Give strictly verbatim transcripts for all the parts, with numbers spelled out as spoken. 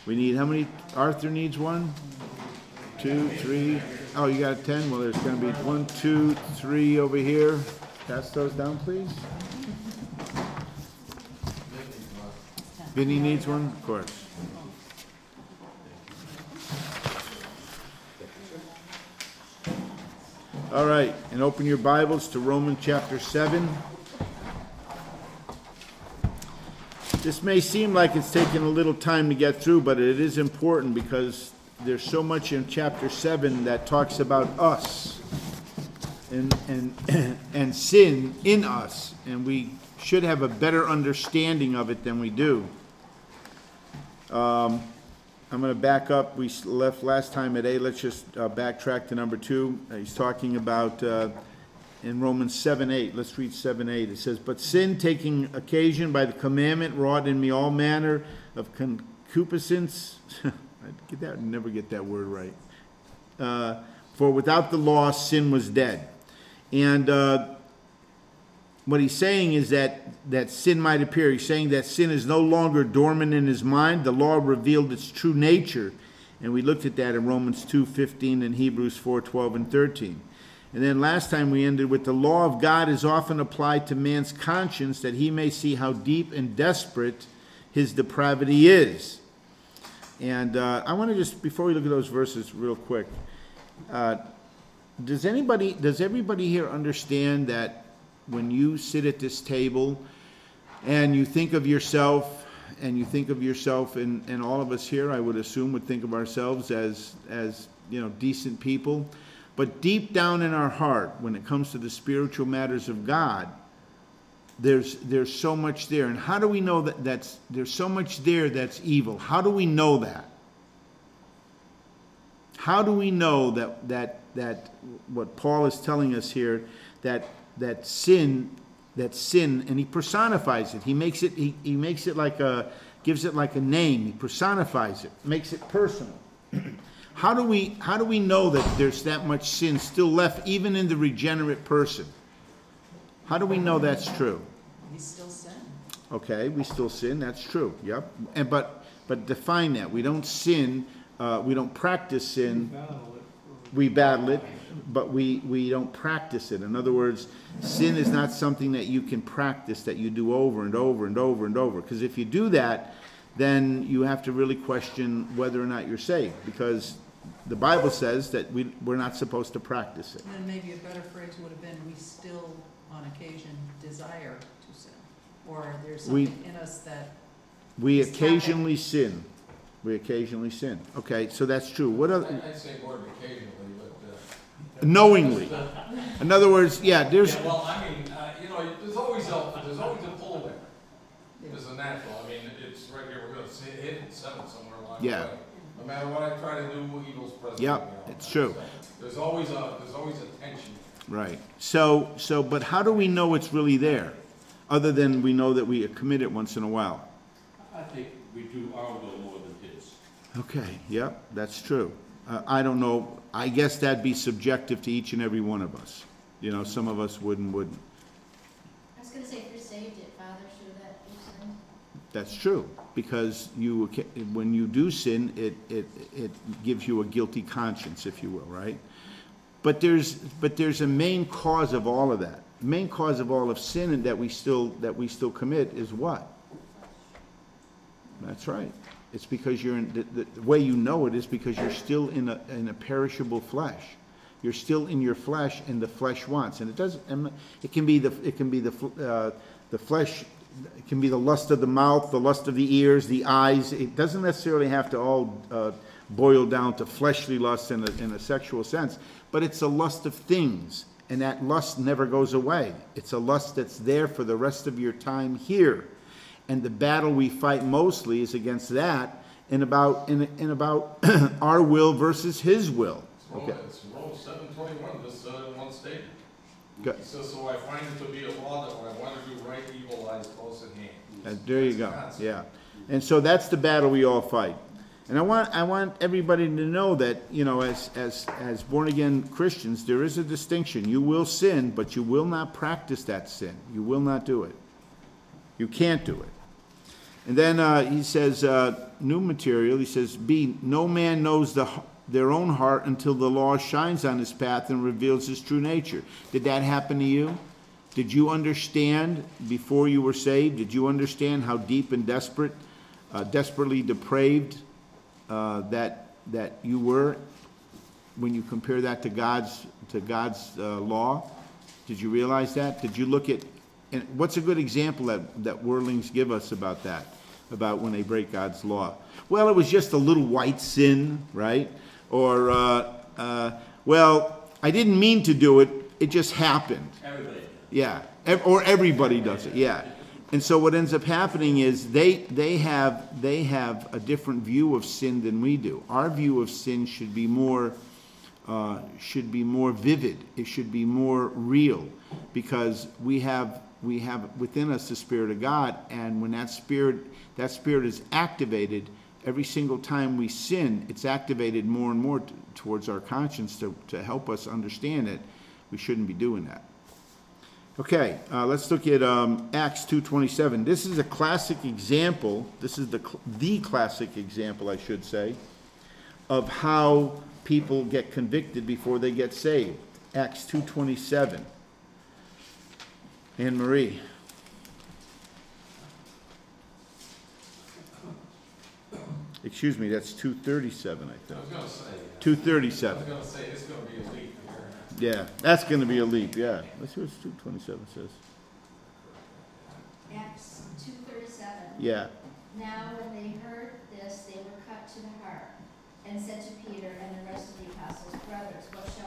We need, how many? Arthur needs one? Two, three. Oh, you got a ten? Well, there's going to be one, two, three over here. Pass those down, please. Vinny needs one? Of course. All right, and open your Bibles to Romans chapter seven. This may seem like it's taking a little time to get through, but it is important because there's so much in chapter seven that talks about us and and and sin in us, and we should have a better understanding of it than we do. Um, I'm going to back up. We left last time at A. Let's just uh, backtrack to number two. Uh, he's talking about uh, in Romans seven eight. Let's read seven eight. It says, "But sin, taking occasion by the commandment, wrought in me all manner of concupiscence." I get that, never get that word right. Uh, For without the law, sin was dead. And uh, what he's saying is that, that sin might appear. He's saying that sin is no longer dormant in his mind. The law revealed its true nature. And we looked at that in Romans two fifteen and Hebrews four twelve and thirteen. And then last time we ended with the law of God is often applied to man's conscience that he may see how deep and desperate his depravity is. And uh, I want to just, before we look at those verses real quick, uh, does anybody, does everybody here understand that when you sit at this table and you think of yourself, and you think of yourself, and, and all of us here, I would assume, would think of ourselves as, as, you know, decent people, but deep down in our heart, when it comes to the spiritual matters of God, there's there's so much there. And how do we know that that's, there's so much there that's evil? How do we know that? How do we know that that that what Paul is telling us here, that that sin, that sin, and he personifies it. He makes it he, he makes it like a gives it like a name. He personifies it, makes it personal. How do we how do we know that there's that much sin still left even in the regenerate person? How do we know that's true? We still sin. Okay, we still sin. That's true. Yep. And but but define that. We don't sin. Uh, we don't practice sin. We battle it, but we we don't practice it. In other words, sin is not something that you can practice, that you do over and over and over and over. Because if you do that, then you have to really question whether or not you're saved. Because the Bible says that we we're not supposed to practice it. And then maybe a better phrase would have been, we still, on occasion, desire to sin. Or there's something We- in us that... We is occasionally sin. We occasionally sin. Okay, so that's true. What other? I- I'd say more than occasionally, but, uh. Knowingly. In other words, yeah, there's. Yeah, well, I mean, uh, you know, there's always a, there's always a pull there. There's a natural, I mean, it's right here, we're gonna say, hit it seven somewhere along the way. Yeah. No matter what I try to do, evil's present. Yep, you know. it's true. So, There's always a, there's always a tension. Right. So, so, but how do we know it's really there? Other than we know that we commit it once in a while. I think we do our will more than his. Okay, yep, that's true. Uh, I don't know, I guess that'd be subjective to each and every one of us. You know, some of us would and wouldn't. I was going to say, if you're saved, it bothers you that you sin. That's true, because you, when you do sin, it, it, it gives you a guilty conscience, if you will, right? But there's, but there's a main cause of all of that. The main cause of all of sin and that we still, that we still commit is what? That's right. It's because you're in, the, the way you know it is because you're still in a, in a perishable flesh. You're still in your flesh, and the flesh wants. And it doesn't. It can be the. It can be the. Uh, the flesh. It can be the lust of the mouth, the lust of the ears, the eyes. It doesn't necessarily have to all uh, boil down to fleshly lust in a, in a sexual sense. But it's a lust of things, and that lust never goes away. It's a lust that's there for the rest of your time here. And the battle we fight mostly is against that, and about in, in about our will versus His will. It's Romans, it's Romans seven twenty-one, just said it in one statement. Go- He says, so I find it to be a law that when I want to do right, evil lies close at hand. Uh, there you go. Yeah, and so that's the battle we all fight. And I want I want everybody to know that, you know, as as as born again Christians, there is a distinction. You will sin, but you will not practice that sin. You will not do it. You can't do it. And then uh, he says, uh, new material, he says, B, no man knows the, their own heart until the law shines on his path and reveals his true nature. Did that happen to you? Did you understand before you were saved? Did you understand how deep and desperate, uh, desperately depraved uh, that that you were when you compare that to God's to God's uh, law? Did you realize that? Did you look at, and what's a good example that that worldlings give us about that, about when they break God's law? Well, it was just a little white sin, right? Or uh, uh, well, I didn't mean to do it; it just happened. Everybody. Yeah, ev- or everybody does it. Yeah, and so what ends up happening is they they have they have a different view of sin than we do. Our view of sin should be more uh, should be more vivid. It should be more real, because we have we have within us the Spirit of God, and when that spirit that spirit is activated, every single time we sin, it's activated more and more t- towards our conscience to to help us understand that we shouldn't be doing that. Okay, uh, let's look at um, Acts two twenty-seven. This is a classic example, this is the, cl- the classic example, I should say, of how people get convicted before they get saved. Acts two twenty-seven. Anne Marie. Excuse me, that's two thirty-seven, I I think. was gonna say. uh, two I thirty-seven. was gonna say, it's gonna be a leap here. Yeah, that's going to be a leap, yeah. Let's see what two twenty-seven says. Acts two thirty-seven. Yeah. Now when they heard this, they were cut to the heart, and said to Peter and the rest of the apostles, Brothers, what shall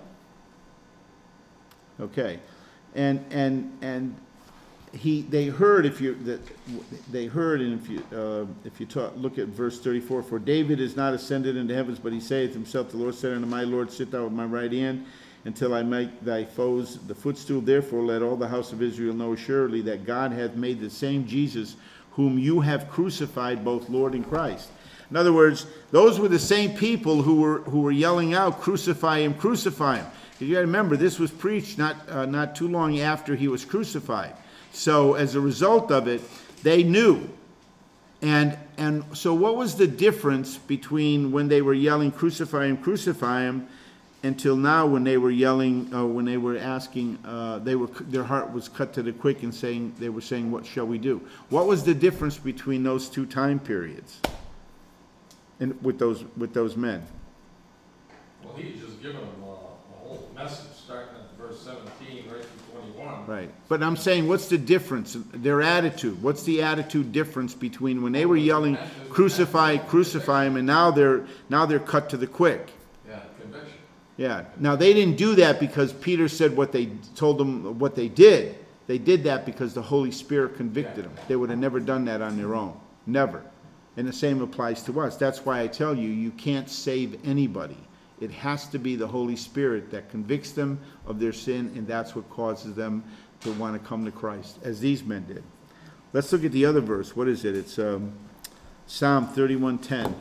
we do? Okay, and and and he they heard if you that they heard and if you uh, if you talk, look at verse thirty-four, for David is not ascended into heavens, but he saith himself, the Lord said unto my Lord, sit thou at my right hand until I make thy foes the footstool. Therefore let all the house of Israel know assuredly that God hath made the same Jesus whom you have crucified, both Lord and Christ. In other words, those were the same people who were who were yelling out, crucify him, crucify him. You got to remember, this was preached not uh, not too long after he was crucified. So as a result of it, they knew. And and so what was the difference between when they were yelling, crucify him, crucify him, until now when they were yelling, uh, when they were asking, uh, they were their heart was cut to the quick and saying they were saying, what shall we do? What was the difference between those two time periods? And with those with those men? Well, he had just given them uh, a whole message, starting at verse seventeen, right through twenty-one. Right. But I'm saying, what's the difference? Their attitude. What's the attitude difference between when they were yelling, crucify, crucify him, and now they're now they're cut to the quick? Yeah, conviction. Yeah. Now they didn't do that because Peter said what they told them what they did. They did that because the Holy Spirit convicted them. They would have never done that on their own. Never. And the same applies to us. That's why I tell you, you can't save anybody. It has to be the Holy Spirit that convicts them of their sin, and that's what causes them to want to come to Christ, as these men did. Let's look at the other verse. What is it? It's um, Psalm thirty-one ten.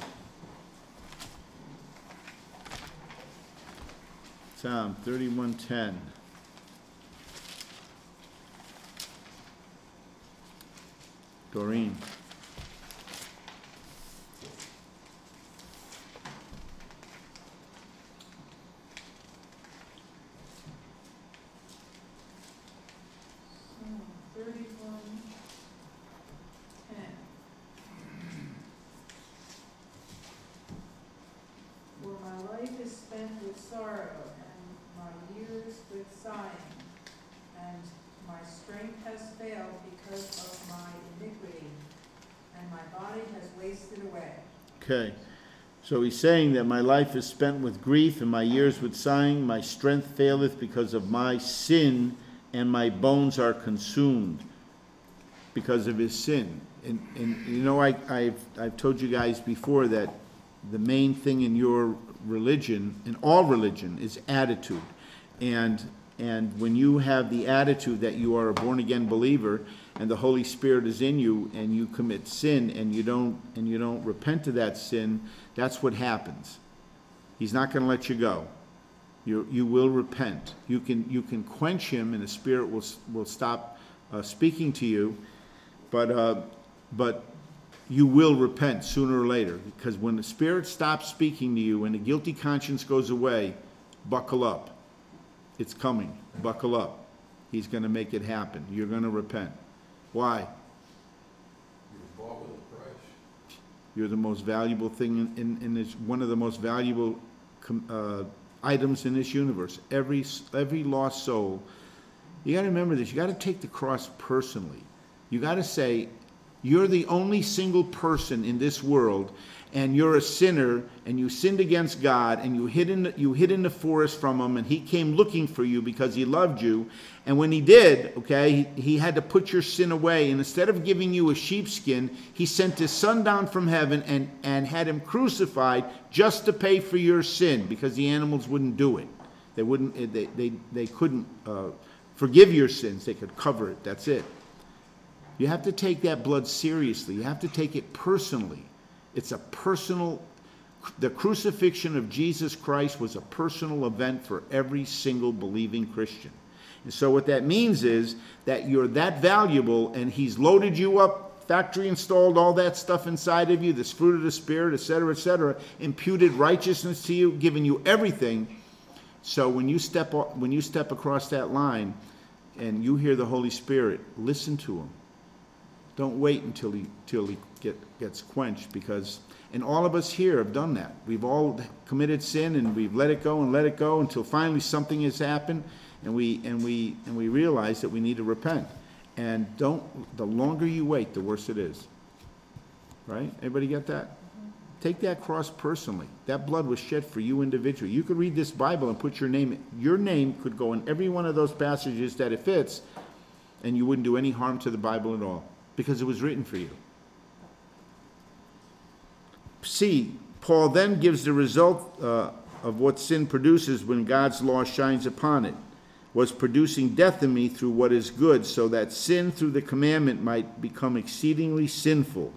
Psalm thirty-one ten. Doreen. Thirty-one, ten. For my life is spent with sorrow, and my years with sighing, and my strength has failed because of my iniquity, and my body has wasted away. Okay. So he's saying that my life is spent with grief and my years with sighing. My strength faileth because of my sin, and my bones are consumed because of his sin. And, and you know, I, I've, I've told you guys before that the main thing in your religion, in all religion, is attitude. And, and when you have the attitude that you are a born-again believer and the Holy Spirit is in you and you commit sin and you don't, and you don't repent of that sin, that's what happens. He's not going to let you go. You, you will repent. You can, you can quench him and the Spirit will, will stop uh, speaking to you. But, uh, but you will repent sooner or later. Because when the Spirit stops speaking to you and the guilty conscience goes away, buckle up. It's coming. Buckle up. He's going to make it happen. You're going to repent. Why? You're bought with a price. You're the most valuable thing in, in, in this, one of the most valuable uh, items in this universe. Every, every lost soul. You got to remember this. You got to take the cross personally. You got to say, you're the only single person in this world, and you're a sinner, and you sinned against God, and you hid in the, you hid in the forest from him, and he came looking for you because he loved you. And when he did, okay, he, he had to put your sin away. And instead of giving you a sheepskin, he sent his son down from heaven and, and had him crucified just to pay for your sin, because the animals wouldn't do it. They wouldn't. They they they couldn't uh, forgive your sins. They could cover it. That's it. You have to take that blood seriously. You have to take it personally. It's a personal, the crucifixion of Jesus Christ was a personal event for every single believing Christian. And so what that means is that you're that valuable, and he's loaded you up, factory installed all that stuff inside of you, this fruit of the Spirit, et cetera, et cetera, imputed righteousness to you, given you everything. So when you step, when you step across that line and you hear the Holy Spirit, listen to him. Don't wait until he, till he get, gets quenched, because, and all of us here have done that. We've all committed sin, and we've let it go and let it go until finally something has happened, and we, and we, and we realize that we need to repent. And don't, the longer you wait, the worse it is. Right? Everybody get that? Take that cross personally. That blood was shed for you individually. You could read this Bible and put your name, your name could go in every one of those passages that it fits, and you wouldn't do any harm to the Bible at all, because it was written for you. See, Paul then gives the result uh, of what sin produces when God's law shines upon it. Was producing death in me through what is good, so that sin through the commandment might become exceedingly sinful.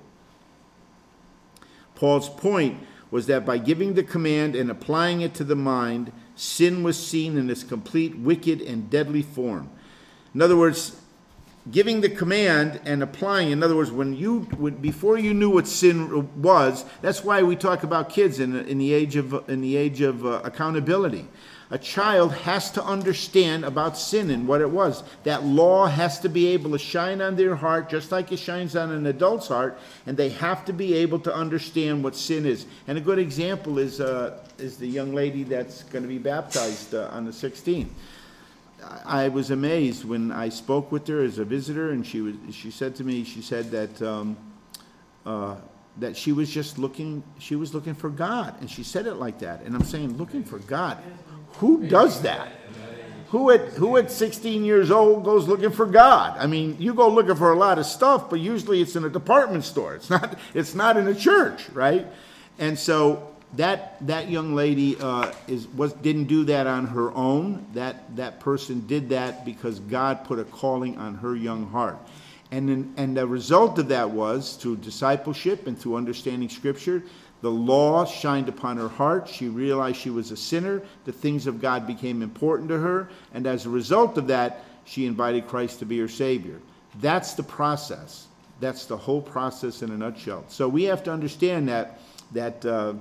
Paul's point was that by giving the command and applying it to the mind, sin was seen in its complete wicked and deadly form. In other words, giving the command and applying, in other words, when you, when, before you knew what sin was, that's why we talk about kids in, in the age of, in the age of uh, accountability. A child has to understand about sin and what it was. That law has to be able to shine on their heart just like it shines on an adult's heart, and they have to be able to understand what sin is. And a good example is, uh, is the young lady that's going to be baptized uh, on the sixteenth. I was amazed when I spoke with her as a visitor, and she was. She said to me, she said that um, uh, that she was just looking. She was looking for God, and she said it like that. And I'm saying, looking for God. Who does that? Who at who at sixteen years old goes looking for God? I mean, you go looking for a lot of stuff, but usually it's in a department store. It's not. It's not in a church, right? And so. That that young lady uh, is was didn't do that on her own. That that person did that because God put a calling on her young heart, and then, and the result of that was through discipleship and through understanding Scripture. The law shined upon her heart. She realized she was a sinner. The things of God became important to her, and as a result of that, she invited Christ to be her Savior. That's the process. That's the whole process in a nutshell. So we have to understand that that. Uh,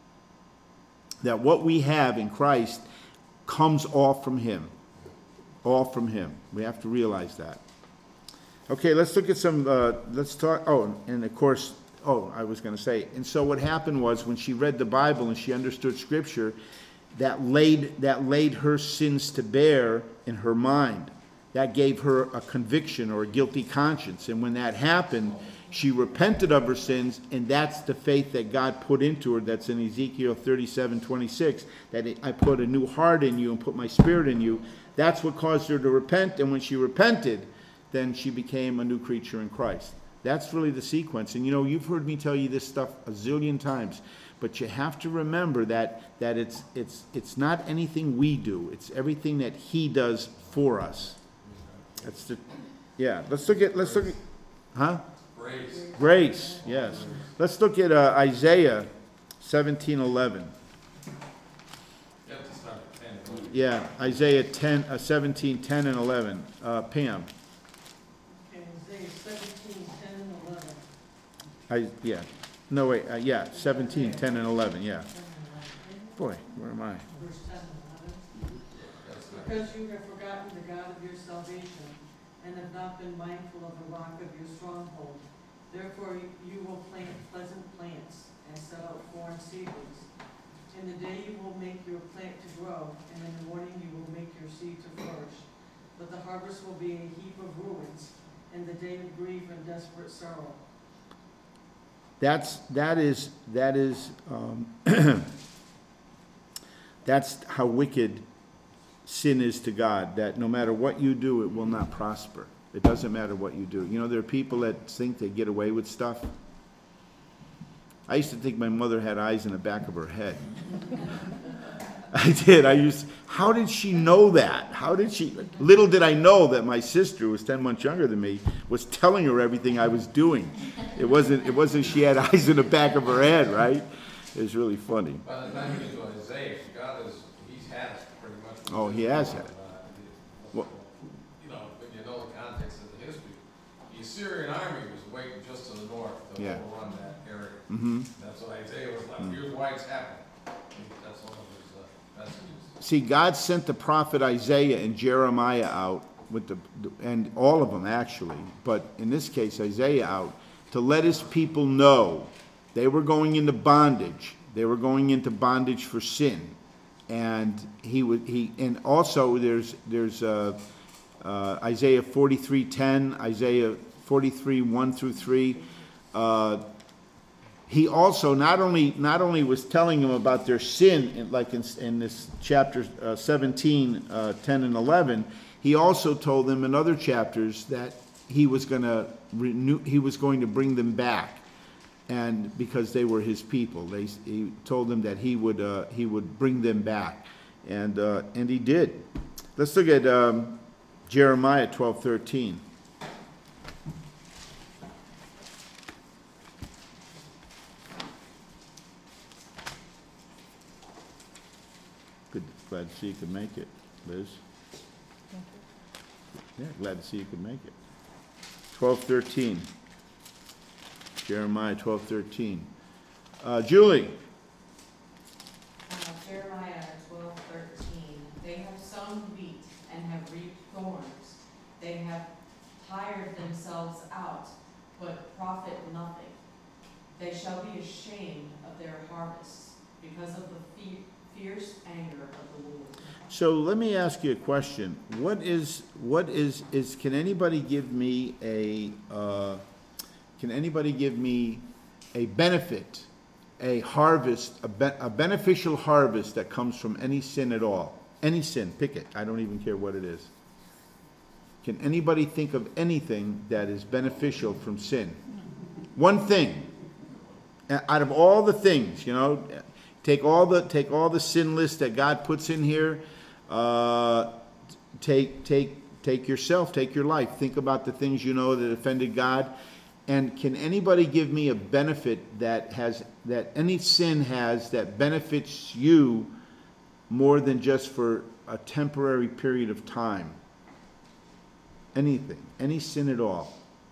that what we have in Christ comes all from him. All from him. We have to realize that. Okay, let's look at some, uh, let's talk, oh, and of course, oh, I was going to say, and so what happened was when she read the Bible and she understood Scripture, that laid, that laid her sins to bear in her mind. That gave her a conviction or a guilty conscience. And when that happened, she repented of her sins, and that's the faith that God put into her. That's in Ezekiel thirty-seven twenty-six, that I put a new heart in you and put my Spirit in you. That's what caused her to repent, and when she repented, then she became a new creature in Christ. That's really the sequence. And you know, you've heard me tell you this stuff a zillion times, but you have to remember that that it's it's it's not anything we do. It's everything that he does for us. That's the, yeah. Let's look at let's look at, huh? Grace. Grace, yes. Let's look at uh, Isaiah seventeen eleven. You have to start at ten. Yeah, Isaiah ten, uh, seventeen, ten, and eleven. Uh, Pam. Okay, Isaiah seventeen, ten and eleven. I, yeah, no, wait, uh, yeah, seventeen, ten, and eleven, yeah. Boy, where am I? Verse ten and eleven. That's good. Because you have forgotten the God of your salvation, and have not been mindful of the rock of your stronghold. Therefore you will plant pleasant plants, and set out foreign seedlings. In the day you will make your plant to grow, and in the morning you will make your seed to flourish. But the harvest will be a heap of ruins, and the day of grief and desperate sorrow. That's, that is, that is, um, that's how wicked sin is to God, that no matter what you do, it will not prosper. It doesn't matter what you do. You know, there are people that think they get away with stuff. I used to think my mother had eyes in the back of her head. I did. I used, how did she know that? How did she, little did I know that my sister, who was ten months younger than me, was telling her everything I was doing. It wasn't, it wasn't she had eyes in the back of her head, right? It was really funny. By the time you get to Isaiah, God is, he's had it pretty much. Oh, he has had it. Uh, Well- You know, when you know the context of the history, the Assyrian army was waiting just to the north to Yeah. overrun that area. Mm-hmm. That's what Isaiah was like, here's why it's happening. That's one of his uh, messages. See, God sent the prophet Isaiah and Jeremiah out with the, and all of them actually, but in this case Isaiah out, to let his people know they were going into bondage. They were going into bondage for sin. And he would, he, and also there's, there's uh, uh, Isaiah forty-three ten, Isaiah forty-three one through three. Uh, He also not only not only was telling them about their sin, in, like in, in this chapter uh, seventeen, uh, ten and eleven, he also told them in other chapters that he was going to renew, he was going to bring them back, and because they were his people, they, he told them that he would uh, he would bring them back, and uh, and he did. Let's look at um, Jeremiah twelve thirteen. Good, glad to see you could make it, Liz. Yeah, glad to see you could make it. Twelve thirteen. Jeremiah twelve thirteen. Uh, Julie, Uh, Jeremiah twelve thirteen, they have sown wheat and have reaped thorns. They have tired themselves out, but profit nothing. They shall be ashamed of their harvests because of the fe- fierce anger of the Lord. so let me ask you a question. What is, what is, is, can anybody give me a, uh, can anybody give me a benefit, a harvest, a, be, a beneficial harvest that comes from any sin at all? Any sin, pick it. I don't even care what it is. Can anybody think of anything that is beneficial from sin? One thing. Uh, Out of all the things, you know, take all the take all the sin list that God puts in here. Uh, take take take yourself, take your life. Think about the things you know that offended God. And can anybody give me a benefit that has that any sin has that benefits you more than just for a temporary period of time? Anything, any sin at all.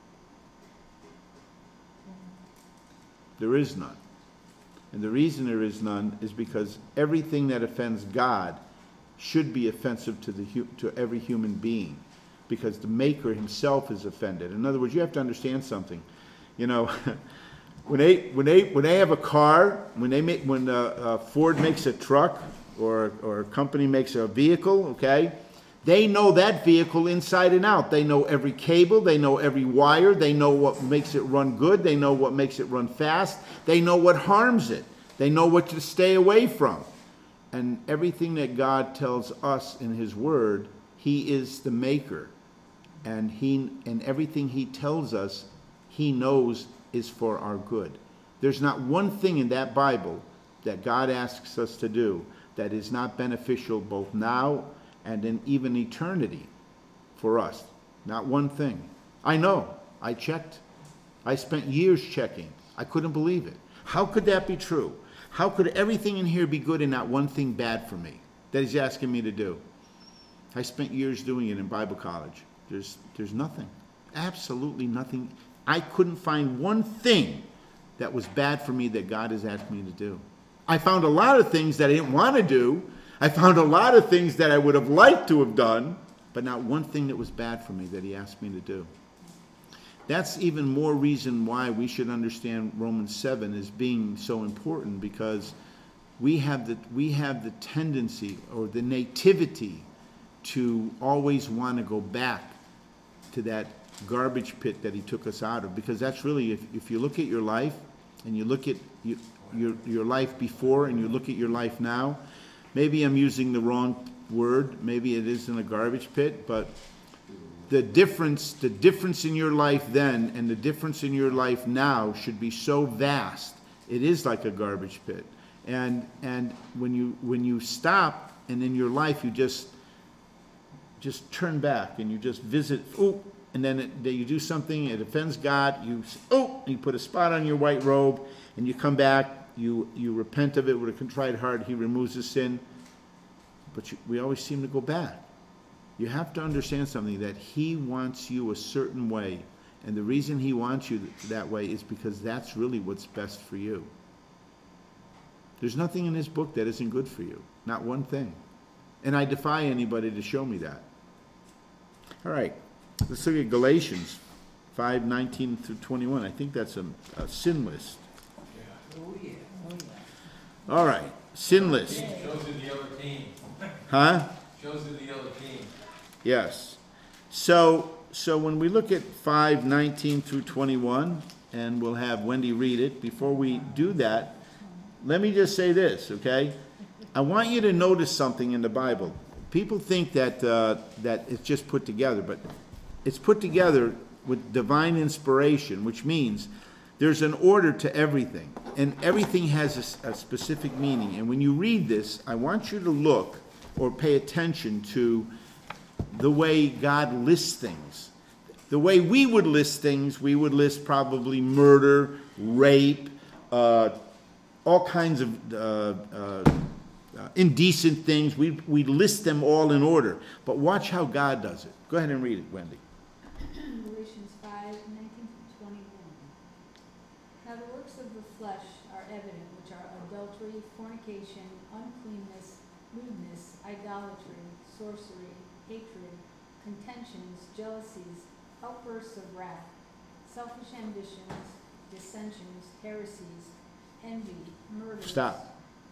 There is none. And the reason there is none is because everything that offends God should be offensive to the hu- to every human being, because the Maker himself is offended. In other words, you have to understand something. You know, when they when they when they have a car, when they make when uh, uh, Ford makes a truck or or a company makes a vehicle, okay, they know that vehicle inside and out. They know every cable, they know every wire, they know what makes it run good, they know what makes it run fast, they know what harms it, they know what to stay away from. And everything that God tells us in his word, he is the maker. And he and everything he tells us, he knows is for our good. There's not one thing in that Bible that God asks us to do that is not beneficial both now and in even eternity for us. Not one thing. I know. I checked. I spent years checking. I couldn't believe it. How could that be true? How could everything in here be good and not one thing bad for me that he's asking me to do? I spent years doing it in Bible college. There's, there's nothing. Absolutely nothing. I couldn't find one thing that was bad for me that God has asked me to do. I found a lot of things that I didn't want to do. I found a lot of things that I would have liked to have done, but not one thing that was bad for me that he asked me to do. That's even more reason why we should understand Romans seven as being so important, because we have the, we have the tendency or the nativity to always want to go back to that garbage pit that he took us out of, because that's really, if, if you look at your life and you look at you, your, your life before and you look at your life now, maybe I'm using the wrong word, maybe it isn't a garbage pit, but the difference, the difference in your life then and the difference in your life now should be so vast. It is like a garbage pit. And, and when you, when you stop and in your life you just, just turn back and you just visit, oh, and then it, you do something, it offends God, you, oh, you put a spot on your white robe, and you come back, you, you repent of it with a contrite heart, he removes the sin, but you, we always seem to go back. You have to understand something, that he wants you a certain way, and the reason he wants you that way is because that's really what's best for you. There's nothing in this book that isn't good for you, not one thing. And I defy anybody to show me that. All right. Let's look at Galatians five, nineteen through twenty-one. I think that's a, a sin list. Oh, yeah, oh, yeah. All right, sin list. Shows you the other team. Huh? Shows you the other team. Yes. So, so when we look at five, nineteen through twenty-one, and we'll have Wendy read it, before we do that, let me just say this, okay? I want you to notice something in the Bible. People think that, uh, that it's just put together, but it's put together with divine inspiration, which means there's an order to everything, and everything has a, a specific meaning. And when you read this, I want you to look or pay attention to the way God lists things. The way we would list things, we would list probably murder, rape, uh, all kinds of uh, uh, uh, indecent things. We we list them all in order. But watch how God does it. Go ahead and read it, Wendy. Galatians five, nineteen to twenty-one. Now the works of the flesh are evident, which are adultery, fornication, uncleanness, lewdness, idolatry, sorcery, hatred, contentions, jealousies, outbursts of wrath, selfish ambitions, dissensions, heresies, envy, murders. Stop.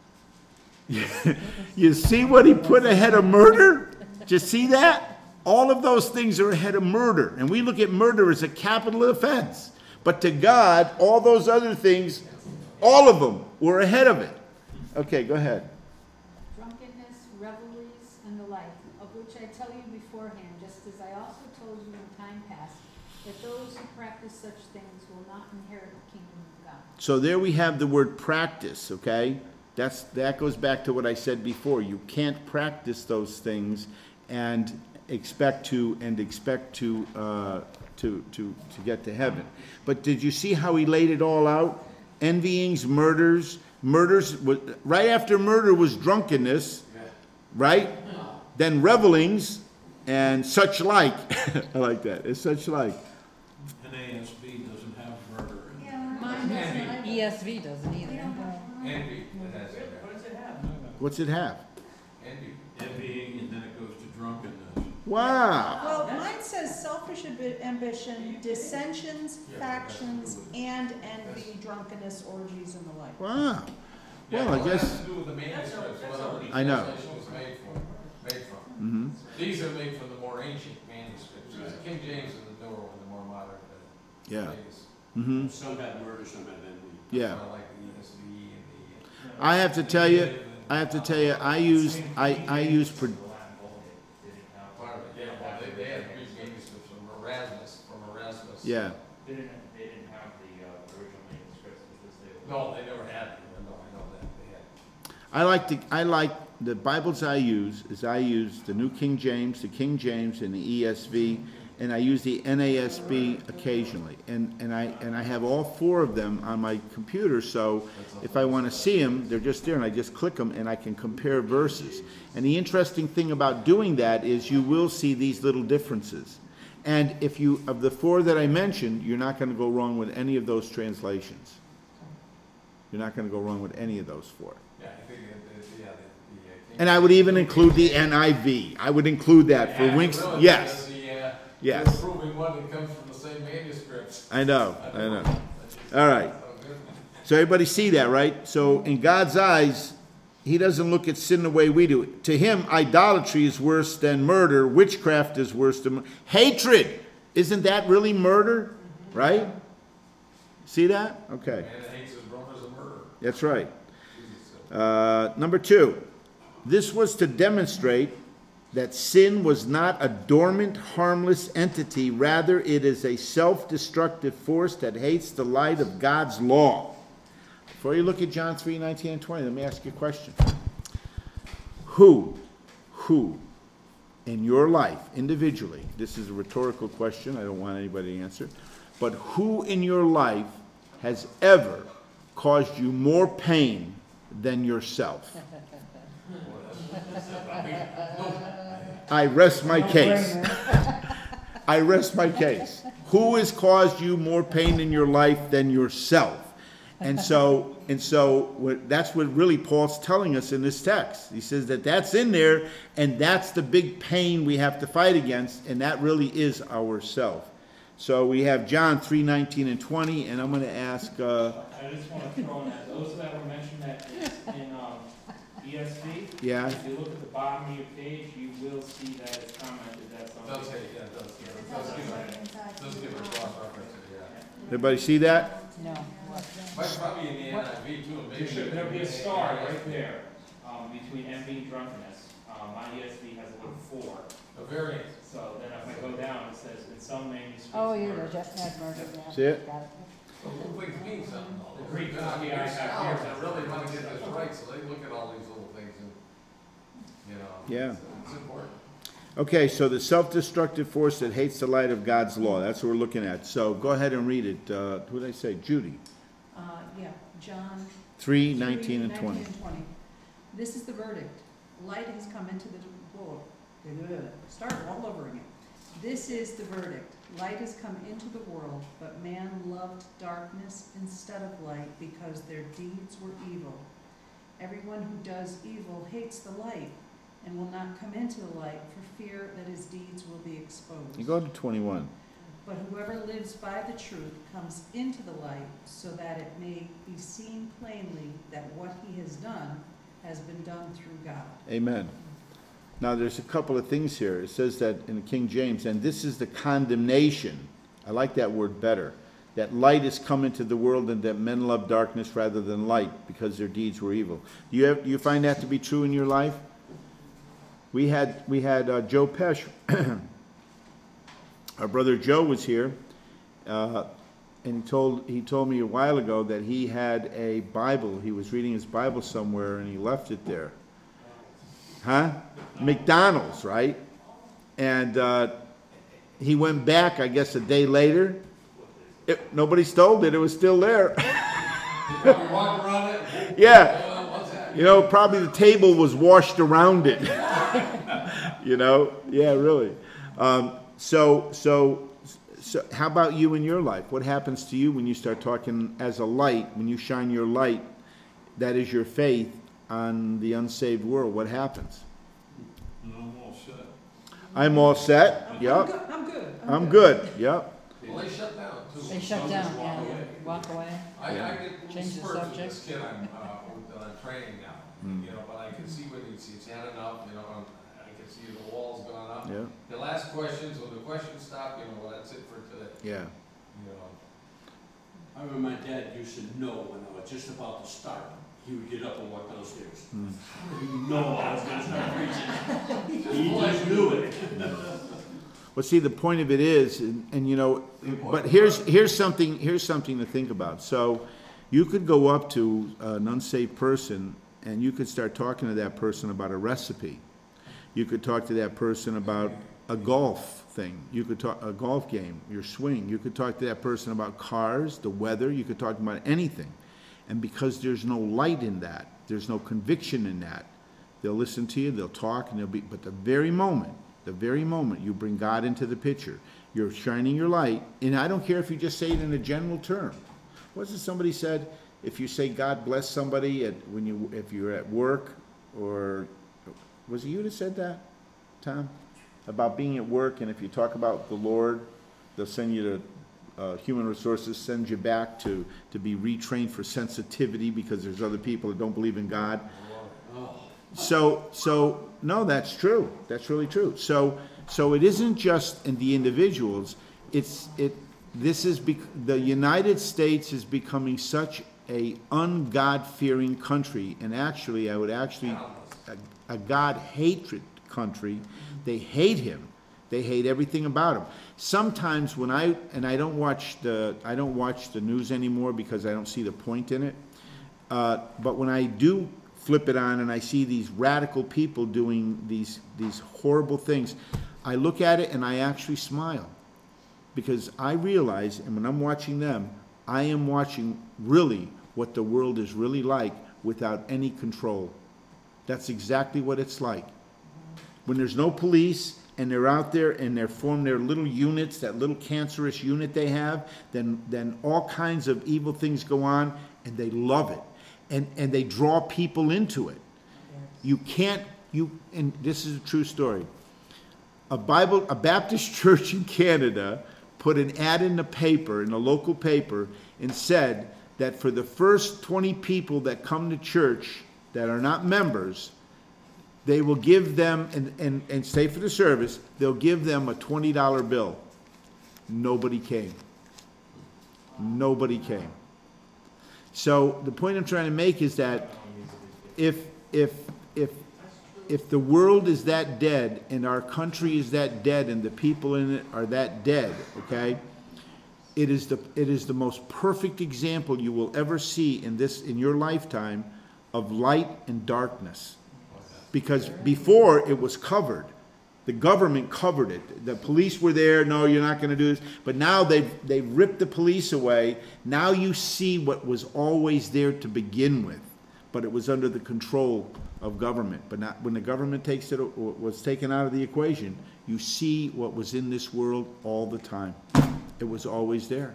You see what he put ahead of murder? Did you see that? All of those things are ahead of murder. And we look at murder as a capital offense. But to God, all those other things, all of them were ahead of it. Okay, go ahead. Drunkenness, revelries, and the like, of which I tell you beforehand, just as I also told you in time past, that those who practice such things will not inherit the kingdom of God. So there we have the word practice, okay? That's, that goes back to what I said before. You can't practice those things and expect to and expect to uh, to to to get to heaven. But did you see how he laid it all out? Envyings, murders, murders. Right after murder was drunkenness, right? Then revelings and such like. I like that. It's such like. N A S B doesn't have murder in it. Mine doesn't, E S V doesn't either. Envy. It has that. what does it have? What's it have? Envy. Envying, and then it goes to drunkenness. Wow. Well, mine says selfish ambi- ambition, dissensions, factions, and envy, drunkenness, orgies, and the like. Wow. Yeah, Well, I it has guess. to do with the manuscripts, That's whatever all- the I know. translation was made from, made from. Mm-hmm. These are made from the more ancient manuscripts. The King James and the newer one, the more modern. the Yeah. latest. Mm-hmm. Some had murder, some had envy. Yeah. Kinda like the E S V and the. I have to tell you, I have to tell you, I use, I, I use, pro- Part of it, yeah, well, they, they had Greek manuscripts from Erasmus, from Erasmus. yeah. They didn't, they didn't have the uh, original manuscripts because they. No, they never had them, no, I know that, they had. I like to, I like, the Bibles I use is I use the New King James, the King James, and the E S V, and I use the N A S B occasionally. And, and I, and I have all four of them on my computer, so if I want to see them, they're just there, and I just click them, and I can compare verses. And the interesting thing about doing that is you will see these little differences. And if you, of the four that I mentioned, you're not going to go wrong with any of those translations. You're not gonna go wrong with any of those four. Yeah, I think, it- it- yeah, the, the. uh, And I would even include the N I V. I would include that for Yeah, Winks, really, yes, because the, uh, yes. You're proving one that comes from the same manuscripts. I know, I know. That's just- All right. so good. So everybody see that, right? So in God's eyes, he doesn't look at sin the way we do. To him, idolatry is worse than murder. Witchcraft is worse than hatred. Isn't that really murder? Right? See that? Okay. Man that hates his brother is a murderer. That's right. Jesus. Uh, number two, this was to demonstrate that sin was not a dormant, harmless entity. Rather, it is a self-destructive force that hates the light of God's law. Before you look at John three, nineteen and twenty, let me ask you a question. Who, who in your life, individually, this is a rhetorical question, I don't want anybody to answer, but who in your life has ever caused you more pain than yourself? I rest my case. I rest my case. Who has caused you more pain in your life than yourself? And so, and so what, that's what really Paul's telling us in this text. He says that that's in there, and that's the big pain we have to fight against, and that really is ourself. So we have John three, nineteen and twenty, and I'm going to ask... Uh, I just want to throw in that, those that were mentioned that is in, um, E S V. Yeah. If you look at the bottom of your page, you will see that it's commented that It something. does say, yeah, it does, yeah, it does give a, it does give a cross reference, yeah. everybody see that? No. Might probably in the N I V too, maybe. There should, there'll be a star right there, um, between envy and drunkenness. Um, my E S V has a little four, A variant. so then if I go down, it says in some manuscripts. Oh, you murder. know, just had murder, yeah. See it? Got it. So little things mean something. though. The Greek They're not copy I very have scholars here. that really want to get this right, so they look at all these little things and, you know. Yeah. It's, it's important. Okay, so the self-destructive force that hates the light of God's law. That's what we're looking at. So go ahead and read it. Uh, who did I say? Judy. Uh, yeah, John three, nineteen and twenty. nineteen and twenty. This is the verdict. Light has come into the world. Start all over again. This is the verdict. Light has come into the world, but man loved darkness instead of light because their deeds were evil. Everyone who does evil hates the light and will not come into the light for fear that his deeds will be exposed. You go to twenty-one. But whoever lives by the truth comes into the light so that it may be seen plainly that what he has done has been done through God. Amen. Now, there's a couple of things here. It says that in the King James, and this is the condemnation. I like that word better. That light has come into the world and that men love darkness rather than light because their deeds were evil. Do you, have, do you find that to be true in your life? We had, we had uh, Joe Pesh. Our brother Joe was here, uh, and he told, he told me a while ago that he had a Bible. He was reading his Bible somewhere, and he left it there. Huh? McDonald's, right? And uh, he went back, I guess, a day later. It, nobody stole it. It was still there. You probably walk around it. Yeah. Uh, what's that? You know, probably the table was washed around it. You know? Yeah, really. Um, so, so, so, how about you in your life? What happens to you when you start talking as a light, when you shine your light, that is your faith, on the unsaved world? What happens? And I'm all set. I'm all set. I'm Yep. good, I'm good. I'm good. Yep. Well, they shut down too. They shut Some down, just walk yeah, away. walk away. I, I get a little Change the spurs with subject. this kid I'm, uh, with, uh, training now, Mm. you know, but I can see when he's, he's had enough, you know, and I can see the wall's gone up. Yeah. The last questions, when the questions stop, you know, well, that's it for today, Yeah. you know. I remember my dad used to know when I was just about to start. He would get up and walk downstairs. Mm. He would know I was gonna start preaching. He just knew it. Well, see, the point of it is, and, and you know, but here's here's something here's something to think about. So, you could go up to an unsaved person, and you could start talking to that person about a recipe. You could talk to that person about a golf thing. You could talk a golf game, your swing. You could talk to that person about cars, the weather. You could talk about anything. And because there's no light in that, there's no conviction in that, they'll listen to you, they'll talk, and they'll be, but the very moment, the very moment you bring God into the picture, you're shining your light, and I don't care if you just say it in a general term. What's it somebody said? if you say God bless somebody at, when you, if you're at work, or, was it you that said that, Tom? About being at work, and if you talk about the Lord, they'll send you to, uh, Human Resources sends you back to, to be retrained for sensitivity because there's other people that don't believe in God. So, so, no, that's true. That's really true. So, so it isn't just in the individuals. It's, it, this is, bec- the United States is becoming such a un-God-fearing country, and actually, I would actually, a, a God-hatred country. They hate him. They hate everything about him. Sometimes when I, and I don't watch the, I don't watch the news anymore because I don't see the point in it. Uh, but when I do flip it on and I see these radical people doing these, these horrible things, I look at it and I actually smile. Because I realize, and when I'm watching them, I am watching really what the world is really like without any control. That's exactly what it's like. When there's no police and they're out there and they're formed their little units, that little cancerous unit they have, then, then all kinds of evil things go on, and they love it. And, and they draw people into it. You can't, you, and this is a true story. A Bible, a Baptist church in Canada put an ad in the paper, in the local paper, and said that for the first twenty people that come to church that are not members, they will give them, and, and, and stay for the service, they'll give them a twenty dollar bill. Nobody came. Nobody came. So the point I'm trying to make is that if, if, if, if the world is that dead, and our country is that dead, and the people in it are that dead, okay, it is the, it is the most perfect example you will ever see in this, in your lifetime, of light and darkness. Because before it was covered. The government covered it. The police were there, no, you're not going to do this. But now they've, they've ripped the police away. Now you see what was always there to begin with. But it was under the control of government. But not, when the government takes it, or was taken out of the equation, you see what was in this world all the time. It was always there.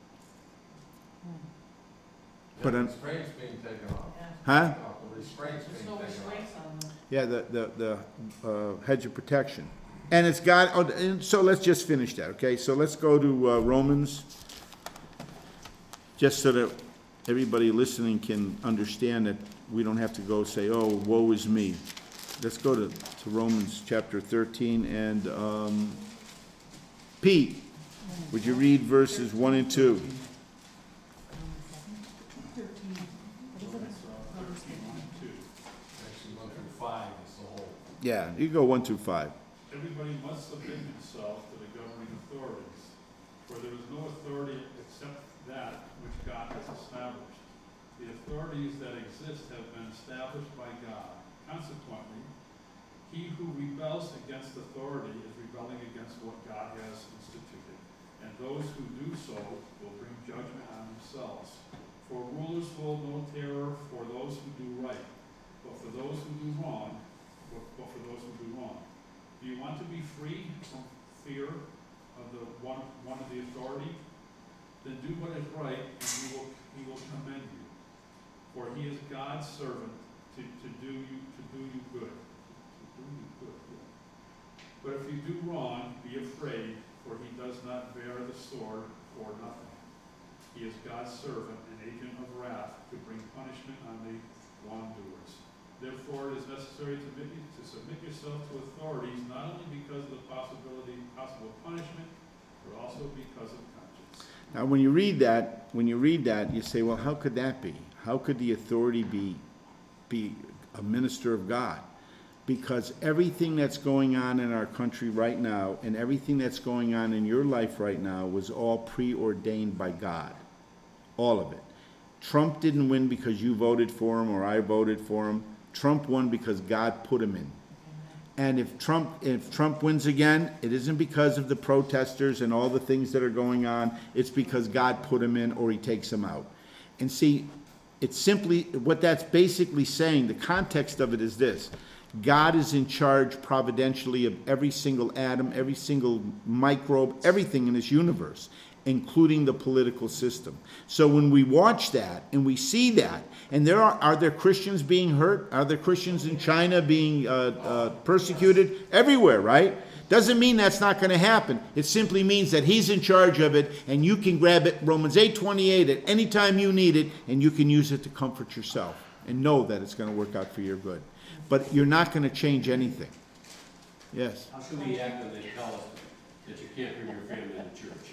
But The un- restraints being taken off. Huh? Oh, The restraints There's being no taken off. restraints on them. Yeah, the, the, the uh, hedge of protection. And it's got, oh, and so let's just finish that, okay? So let's go to uh, Romans, just so that everybody listening can understand that we don't have to go say, oh, woe is me. Let's go to, to Romans chapter thirteen, and um, Pete, would you read verses one and two? Actually, one through five is the whole. Yeah, you go one through five. Everybody must submit himself to the governing authorities, for there is no authority except that which God has established. The authorities that exist have been established by God. Consequently, he who rebels against authority is rebelling against what God has instituted, and those who do so will bring judgment on themselves. For rulers hold no terror for those who do right, but for those who do wrong, but, but for those who do wrong. Do you want to be free from fear of the one, one of the authority? Then do what is right, and he will, he will commend you. For he is God's servant to, to do you, to do you good. To do you good, yeah. But if you do wrong, be afraid, for he does not bear the sword for nothing. He is God's servant, an agent of wrath, to bring punishment on the wrongdoers. Therefore, it is necessary to submit, to submit yourself to authorities, not only because of the possibility, possible punishment, but also because of conscience. Now, when you read that, when you read that, you say, well, how could that be? How could the authority be, be a minister of God? Because everything that's going on in our country right now, and everything that's going on in your life right now, was all preordained by God. All of it. Trump didn't win because you voted for him or I voted for him. Trump won because God put him in. And if Trump, if Trump wins again, it isn't because of the protesters and all the things that are going on. It's because God put him in, or he takes him out. And see, it's simply, what that's basically saying, the context of it is this. God is in charge providentially of every single atom, every single microbe, everything in this universe. including the political system. So when we watch that and we see that, and there are, are there Christians being hurt? Are there Christians in China being uh, uh, persecuted? Everywhere, right? Doesn't mean that's not going to happen. It simply means that he's in charge of it, and you can grab it, Romans eight twenty-eight, at any time you need it, and you can use it to comfort yourself and know that it's going to work out for your good. But you're not going to change anything. Yes? How should we act when they tell us that you can't bring your family to church?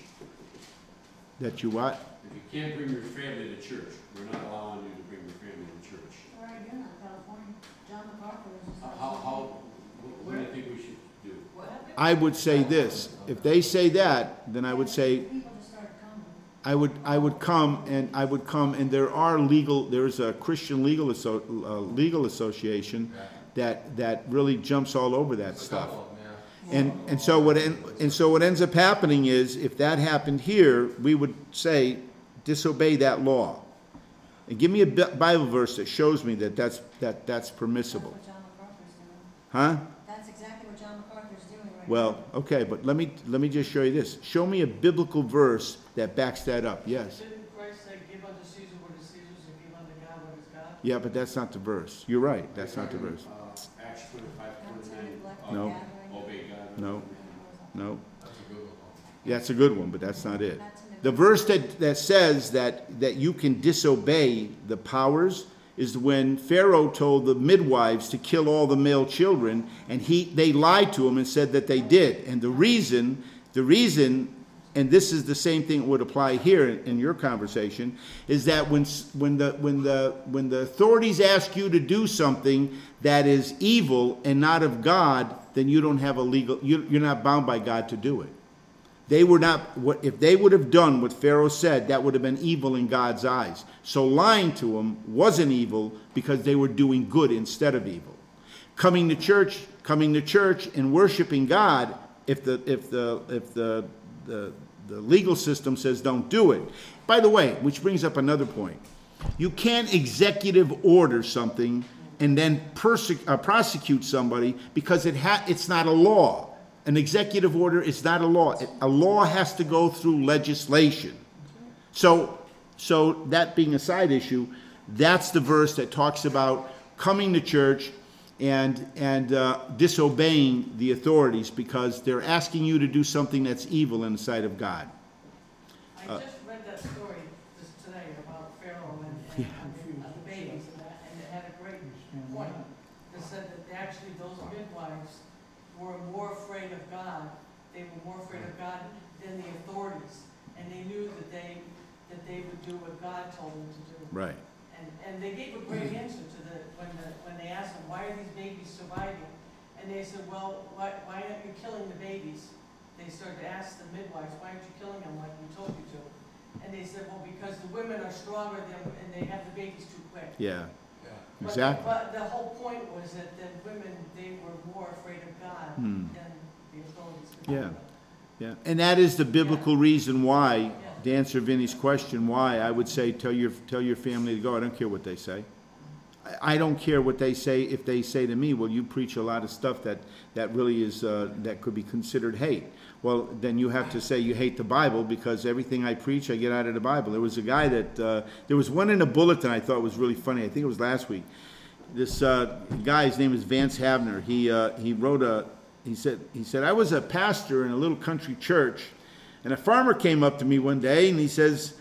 That you what? If you can't bring your family to church, we're not allowing you to bring your family to church. All right, you're not California. John MacArthur was just. How, how, what do you think we should do? I would say this. If they say that, then I would say, People just started coming. I would, I would come and I would come, and there are legal, there's a Christian legal, asso, uh, legal association that, that really jumps all over that stuff. And, and so what, en- and so what ends up happening is, if that happened here, we would say, disobey that law. And give me a Bi- Bible verse that shows me that that's, that that's permissible. That's what John MacArthur's doing. Huh? That's exactly what John MacArthur's doing right now. Well, okay, but let me, let me just show you this. Show me a biblical verse that backs that up. Yes. Didn't Christ say, give unto Caesar what is Caesar's and give unto God what is God's? Yeah, but that's not the verse. You're right. That's not the verse. Uh, Acts twenty-five, Not to twenty-nine. neglect uh, the No. gathering. Obey God. No. No. That's a good one. Yeah, it's a good one, but that's not it. Not to neglect. The verse that, that says that, that you can disobey the powers is when Pharaoh told the midwives to kill all the male children, and he, they lied to him and said that they did. And the reason, the reason, and this is the same thing that would apply here in, in your conversation, is that when, when, the, when, the, when the authorities ask you to do something that is evil and not of God, then you don't have a legal, you, you're not bound by God to do it. They were not, what if they would have done what Pharaoh said, that would have been evil in God's eyes. So lying to him wasn't evil because they were doing good instead of evil. Coming to church, coming to church and worshiping God, if the if the if the the, the legal system says don't do it. By the way, which brings up another point. You can't executive order something and then perse- uh, prosecute somebody because it ha- it's not a law. An executive order is not a law. A law has to go through legislation. So, so that being a side issue, that's the verse that talks about coming to church and and uh, disobeying the authorities because they're asking you to do something that's evil in the sight of God. I Uh, just read that story just today about Pharaoh and, and, and the babies and that, and it had a great point. It said that actually those midwives were more afraid of God, they were more afraid of God than the authorities. And they knew that they, that they would do what God told them to do. Right. And, and they gave a great answer to the, when the, when they asked them, why are these babies surviving? And they said, well, why, why aren't you killing the babies? They started to ask the midwives, why aren't you killing them like we told you to? And they said, well, because the women are stronger than, and they have the babies too quick. Yeah. Yeah. But- Exactly. But the whole point was that the women, they were more afraid of God Hmm. than the authorities. Yeah. Yeah. And that is the biblical reason why, to answer Vinny's question, why I would say tell your tell your family to go. I don't care what they say. I, I don't care what they say if they say to me, well, you preach a lot of stuff that, that really is, uh, that could be considered hate. Well, then you have to say you hate the Bible because everything I preach, I get out of the Bible. There was a guy that, uh, there was one in a bulletin I thought was really funny. I think it was last week. This uh, guy, his name is Vance Havner. He, uh, he wrote a, he said, he said, I was a pastor in a little country church, and a farmer came up to me one day and he says,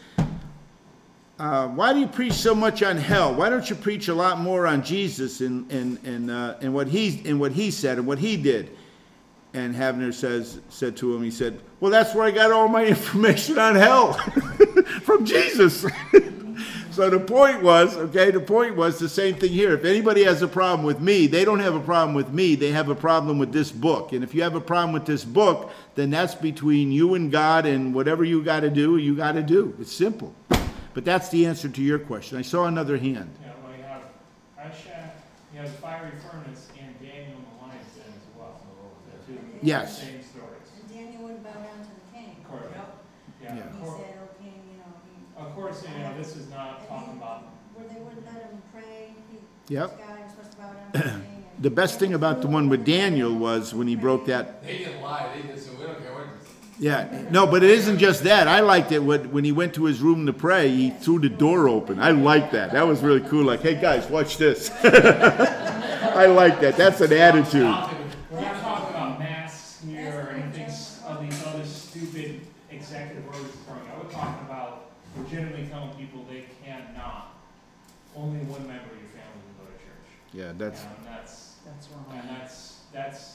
uh, why do you preach so much on hell? Why don't you preach a lot more on Jesus and, and, and, uh, and, what, he, and what he said and what he did? And Havner says, said to him, he said, well, that's where I got all my information on hell, from Jesus. So the point was, okay, the point was the same thing here. If anybody has a problem with me, they don't have a problem with me, they have a problem with this book. And if you have a problem with this book, then that's between you and God, and whatever you got to do, you got to do. It's simple. But that's the answer to your question. I saw another hand. Yeah, well, you have Ashak, you have the fiery furnace, and Daniel in the lion's den as well. The two Yes. same stories. And Daniel wouldn't bow down to the king. Of course. Yeah. Yeah. of He course- said, oh, king, you know, he. Of course, you know, this is not talking about, Where they wouldn't let him pray, he, Yep. this guy was supposed to bow down to the king. and- The best thing about the one with Daniel was when he broke that, They didn't lie, they just said, we don't care what you say. Yeah, no, but it isn't just that. I liked it when, when he went to his room to pray, he threw the door open. I liked that. That was really cool. Like, hey, guys, watch this. I like that. That's an attitude. We're not talking about masks here or anything s- of these other stupid executive orders throwing. I was talking about legitimately telling people they cannot, only one member of your family can go to church. Yeah, that's, And that's, That's wrong. and that's, that's,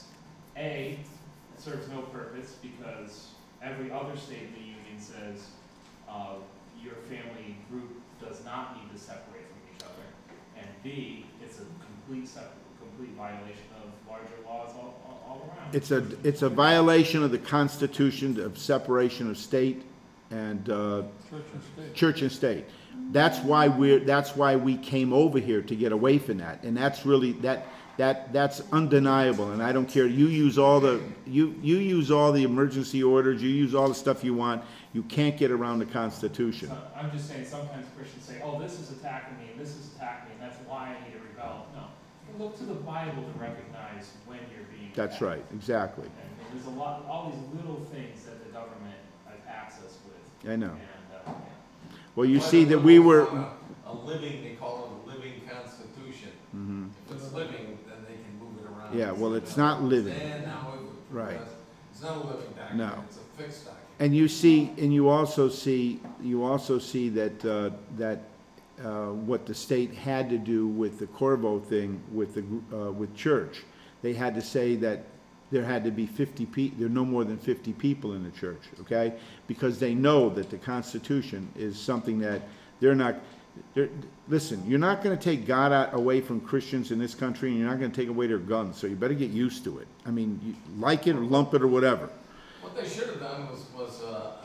A, it serves no purpose because every other state in the union says, uh, your family group does not need to separate from each other. And B, it's a complete sep- complete violation of larger laws all, all, all around. it's a, it's a violation of the Constitution of separation of state and, uh, Church and state. church and state. That's why we're, that's why we came over here, to get away from that. And that's really, that, that, that's undeniable, and I don't care. You use all the, you, you use all the emergency orders, you use all the stuff you want. You can't get around the Constitution. So, I'm just saying, sometimes Christians say, oh, this is attacking me, and this is attacking me, and that's why I need to rebel. No, you look to the Bible to recognize when you're being That's attacked. right, exactly. And and there's a lot, all these little things that the government attacks us with. I know. And, uh, yeah. Well, you see that we were, A a living, they call it a living constitution. Mhm. If it's living, then they can move it around. Yeah, well, it's not living. And now it would Right. progress. It's not a living document, No. it's a fixed document. and you see, and you also see, you also see that, uh, that, uh, what the state had to do with the Corvo thing with the, gr- uh, with church. They had to say that there had to be fifty pe, there are no more than fifty people in the church, okay? Because they know that the Constitution is something that they're not, they're, listen, you're not gonna take God out, away from Christians in this country, and you're not gonna take away their guns, so you better get used to it. I mean, you like it or lump it or whatever. What they should have done was, was, uh, uh,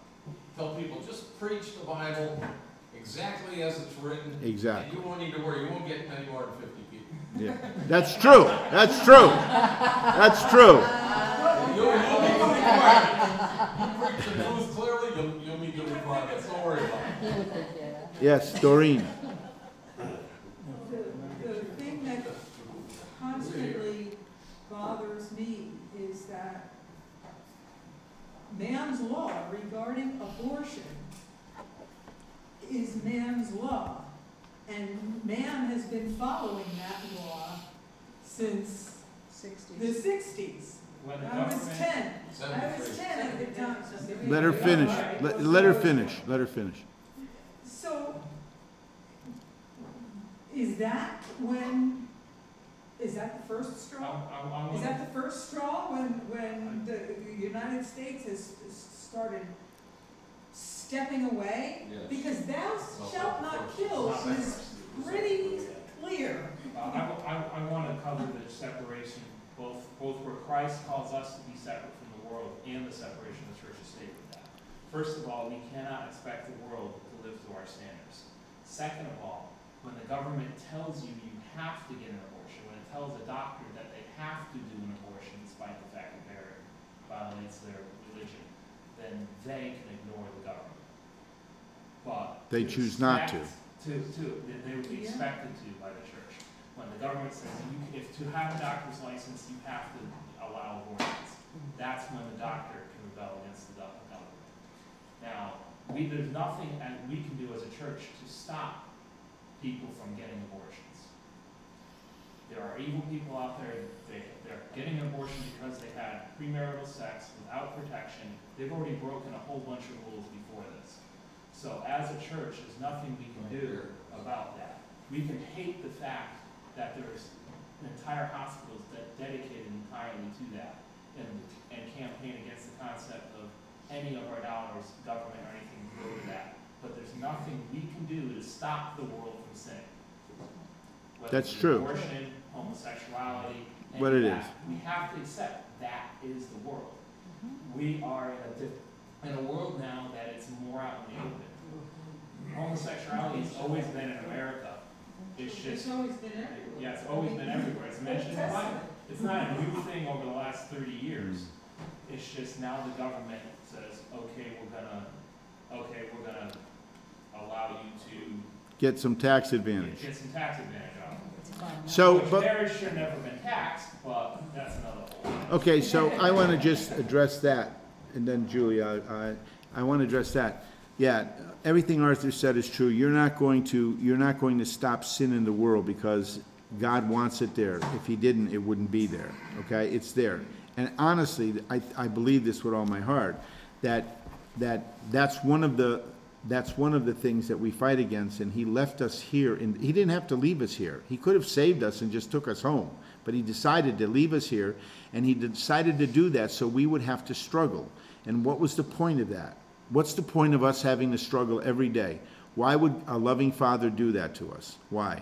tell people, just preach the Bible exactly as it's written. Exactly. And you won't need to worry, you won't get any more than fifty people. Yeah, that's true, that's true, that's true. You'll, you'll meet the requirements. You preach the truth clearly, you'll, you'll meet the requirements, don't worry about it. Yes, Doreen. The, the thing that constantly bothers me is that man's law regarding abortion is man's law. And man has been following that law since the Sixties. sixties. When the I was government, ten. I was ten at the time. Let her finish, let, let her finish, let her finish. So, is that when, is that the first I, straw? I, I Is wanna, that the first straw when, when the the United States has has started stepping away? Yes. Because thou shalt not kill Not that is first. pretty clear. uh, I, I, I wanna cover the separation, both, both where Christ calls us to be separate from the world and the separation of church and state with that. First of all, we cannot expect the world to live to our standards. Second of all, when the government tells you you have to get an abortion, when it tells a doctor that they have to do an abortion despite the fact that it violates their religion, then they can ignore the government. But. They to choose not to. expect- To, to, that they would be Yeah. expected to by the church. When the government says, you, can- if to have a doctor's license, you have to allow abortions, that's when the doctor can rebel against the gov- government. Now, we, there's nothing that we can do as a church to stop people from getting abortions. There are evil people out there, they, they're getting an abortion because they had premarital sex without protection. They've already broken a whole bunch of rules before this. So as a church, there's nothing we can do about that. We can hate the fact that there's entire hospitals that dedicated entirely to that and, and campaign against the concept of any of our dollars, government or anything to go to that. But there's nothing we can do to stop the world from sinning. Whether That's it's true. Abortion, homosexuality, any What of it that. is. We have to accept that is the world. We are in a, di- in a world now that it's more out in the open. Homosexuality has always been in America. It's It's just, always been everywhere. yeah, it's always been everywhere. It's mentioned in the Bible. It's not a new thing over the last thirty years. It's just now the government says, okay, we're gonna, okay, we're gonna allow you to Get some tax advantage. get some tax advantage out of it. So, Which but, marriage should have never been taxed, but that's another whole. okay, so I want to just address that. and then Julia, I, I want to address that. Yeah, everything Arthur said is true. You're not going to, you're not going to stop sin in the world because God wants it there. If he didn't, it wouldn't be there, okay? It's there. And honestly, I, I believe this with all my heart, that, that that's one of the, that's one of the things that we fight against, and he left us here, and he didn't have to leave us here. He could have saved us and just took us home, but he decided to leave us here, and he decided to do that so we would have to struggle. And what was the point of that? What's the point of us having to struggle every day? Why would a loving Father do that to us? Why?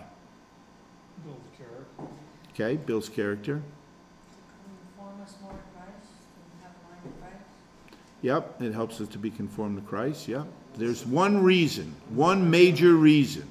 Build character. Okay, builds character. Conform us more to Christ and have a mind of Christ. Yep, it helps us to be conformed to Christ, yep. There's one reason, one major reason.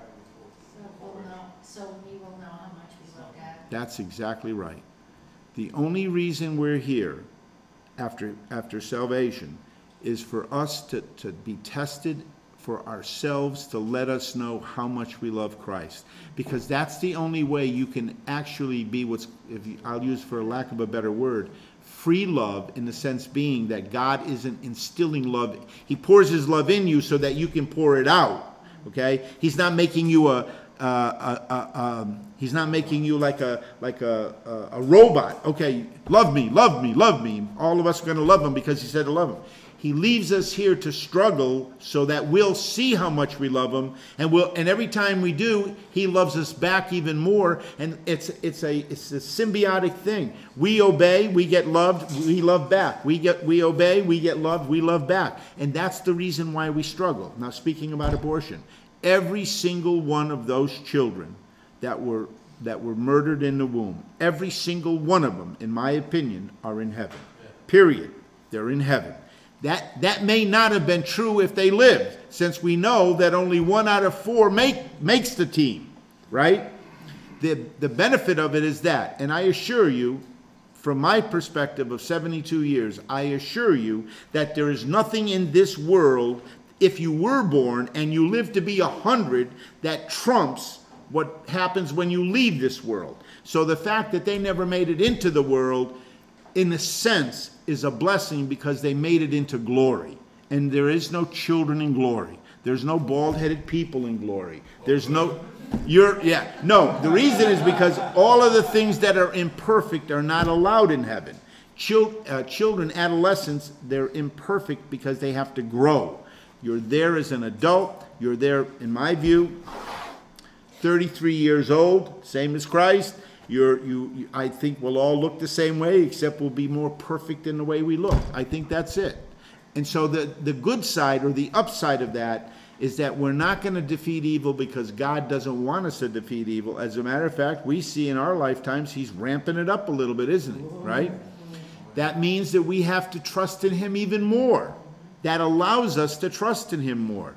So we'll know, so we will know how much we love God. That's exactly right. The only reason we're here after, after salvation is for us to, to be tested for ourselves, to let us know how much we love Christ. Because that's the only way you can actually be what's, if you, I'll use for a lack of a better word, free love, in the sense being that God isn't instilling love. He pours his love in you so that you can pour it out, okay? He's not making you a, a, a, a um, he's not making you like a, like a, a, a robot. Okay, love me, love me, love me. All of us are going to love him because he said to love him. He leaves us here to struggle so that we'll see how much we love him, and we'll, and every time we do, he loves us back even more, and it's it's a it's a symbiotic thing. We obey, we get loved, we love back. We get we obey, we get loved, we love back. And that's the reason why we struggle. Now, speaking about abortion, every single one of those children that were that were murdered in the womb, every single one of them, in my opinion, are in heaven. Period. They're in heaven. That, that may not have been true if they lived, since we know that only one out of four make, makes the team, right? The, the benefit of it is that, and I assure you, from my perspective of seventy-two years, I assure you that there is nothing in this world, if you were born and you live to be a hundred, that trumps what happens when you leave this world. So the fact that they never made it into the world, in a sense, is a blessing because they made it into glory. And there is no children in glory. There's no bald-headed people in glory. There's no, you're, yeah, no, the reason is because all of the things that are imperfect are not allowed in heaven. Chil, uh, children, adolescents, they're imperfect because they have to grow. You're there as an adult. You're there, in my view, thirty-three years old, same as Christ. You're, you, you, I think we'll all look the same way, except we'll be more perfect in the way we look. I think that's it. And so the, the good side, or the upside of that, is that we're not going to defeat evil because God doesn't want us to defeat evil. As a matter of fact, we see in our lifetimes he's ramping it up a little bit, isn't he? Right? That means that we have to trust in him even more. That allows us to trust in him more.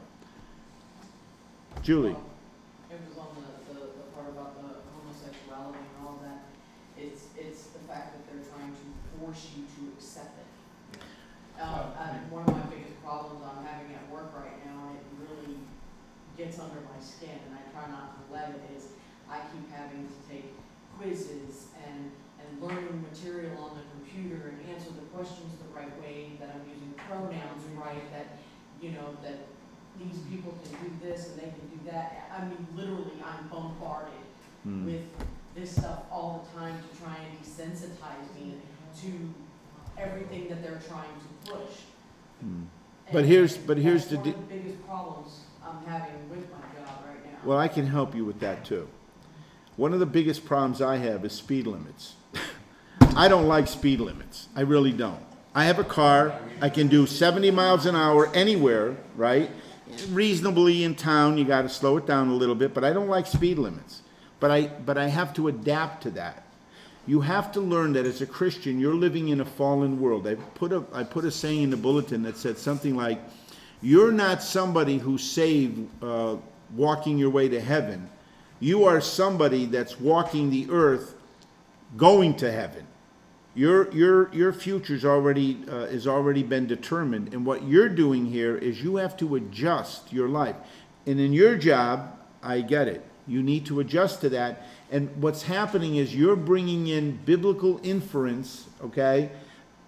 Julie. It was on the, the, the part about the homosexuality and all that. It's, it's the fact that they're trying to force you to accept it. Um, and one of my biggest problems I'm having at work right now, and it really gets under my skin, and I try not to let it, is I keep having to take quizzes and, and learning material on the computer and answer the questions the right way, that I'm using pronouns right, that, you know, that these people can do this and they can do that. I mean, literally, I'm bombarded Hmm. with this stuff all the time to try and desensitize me to everything that they're trying to push. Hmm. But here's- but here's That's the one of the biggest problems I'm having with my job right now. Well, I can help you with that too. One of the biggest problems I have is speed limits. I don't like speed limits. I really don't. I have a car. I can do seventy miles an hour anywhere, right? Reasonably in town, you got to slow it down a little bit, but I don't like speed limits. But I, but I have to adapt to that. You have to learn that as a Christian, you're living in a fallen world. I put a, I put a saying in the bulletin that said something like, you're not somebody who's saved uh, walking your way to heaven. You are somebody that's walking the earth going to heaven. Your, your, your future's already, uh, has already been determined. And what you're doing here is you have to adjust your life. And in your job, I get it. You need to adjust to that. And what's happening is you're bringing in biblical inference, okay,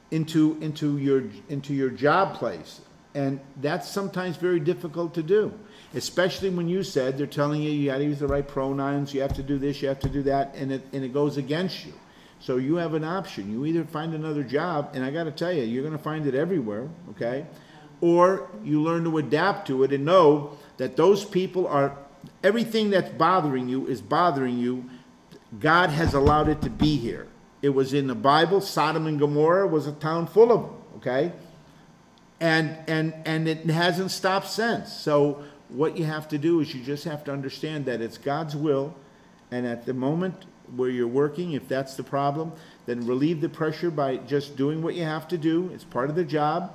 into, into your, into your job place. And that's sometimes very difficult to do, especially when you said they're telling you you gotta use the right pronouns, you have to do this, you have to do that, and it, and it goes against you. So you have an option. You either find another job, and I gotta tell you, you're gonna find it everywhere, okay? Or you learn to adapt to it and know that those people are, everything that's bothering you is bothering you. God has allowed it to be here. It was in the Bible. Sodom and Gomorrah was a town full of them, okay? And, and, and it hasn't stopped since. So what you have to do is you just have to understand that it's God's will, and at the moment where you're working, if that's the problem, then relieve the pressure by just doing what you have to do. It's part of the job.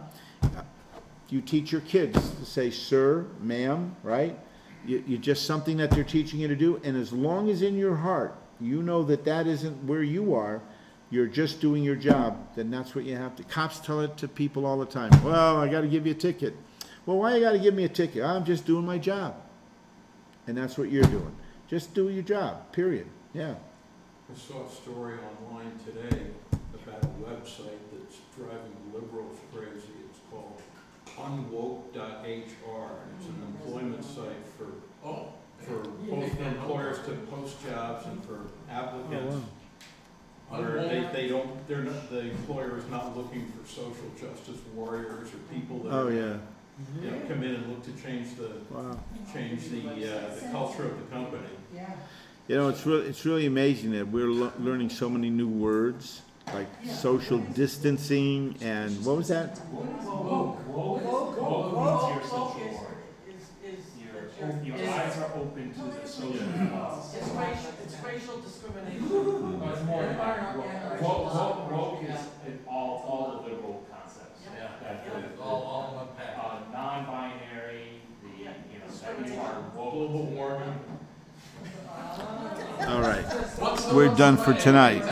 You teach your kids to say sir, ma'am, right? You, you just something that they're teaching you to do, and as long as in your heart you know that that isn't where you are, you're just doing your job, then that's what you have to. Cops tell it to people all the time. Well, I got to give you a ticket. Well, why you got to give me a ticket? I'm just doing my job. And that's what you're doing. Just do your job, period. Yeah. I saw a story online today about a website that's driving liberals crazy. It's called unwoke dot H R. It's an employment site for, Oh. for both for employers to post jobs and for applicants. Oh, wow. Where they, they don't, they're not, the employer is not looking for social justice warriors or people that Oh, are, yeah. you know, come in and look to change the, Wow. change the, uh, the culture of the company. Yeah. You know, it's really, it's really amazing that we're le- learning so many new words, like social distancing and, what was that? Woke, woke, woke, woke means you're social order. Is, is, Your, your eyes are open to the social nuances. it's racial, it's racial discrimination. Uh, It's more than that. Woke, woke, woke is in all, all the liberal concepts. Yeah. That It's the, all, all in one package. uh, non-binary, the, you know, that you are woke. Global warming. All right. What's the- We're what's done the for plan? tonight.